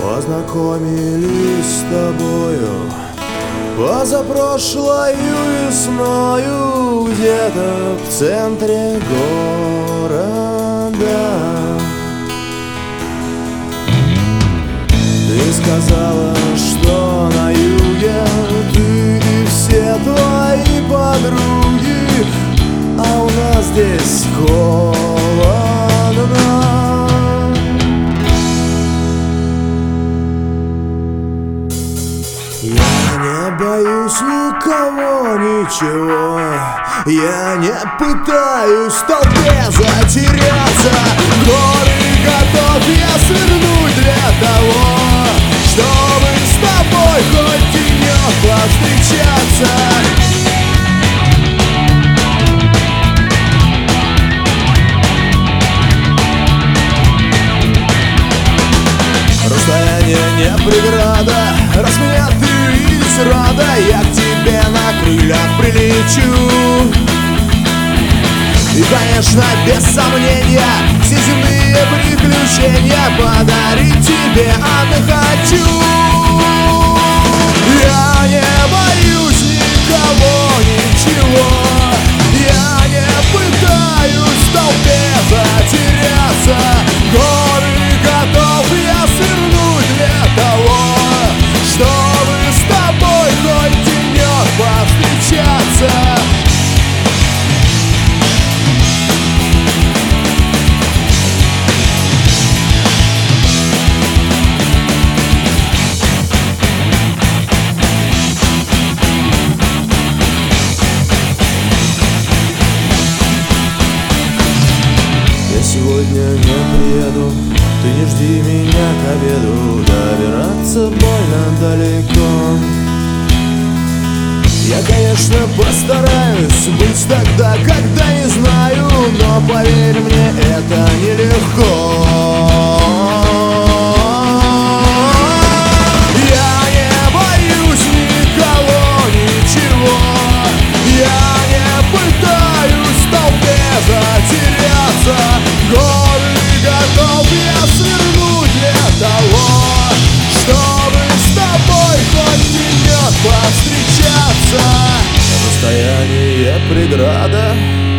Познакомились с тобою позапрошлою весною где-то в центре города. Ты сказала, что на юге ты и все твои подруги, а у нас здесь холодно. Я не боюсь никого, ничего. Я не пытаюсь в толпе затеряться. Горы готов я свернуть для того, чтобы с тобой хоть денек повстречаться. Расстояние не преграда, раз меня ты видишь рада, я к тебе на крыльях прилечу. И, конечно, без сомнения, все земные приключения подарить тебе хочу. Я не боюсь никого, ничего. Я не пытаюсь в толпе затеряться. Горы готов я свернуть для того, чтобы с тобой хоть денек повстречаться. Сегодня не приеду, ты не жди меня к обеду. Добираться больно далеко. Я, конечно, постараюсь быть тогда, когда не знаю, но поверь мне, это нелегко. Я не боюсь никого, ничего. Я не пытаюсь в толпе затеряться. Горы готов я свернуть для того, чтобы с тобой хоть денек повстречаться. Расстояние преграда,